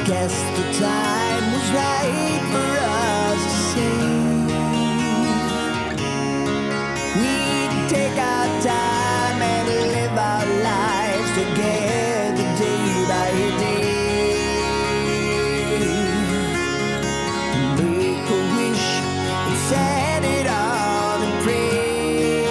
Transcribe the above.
Guess the time was right for us to say we'd take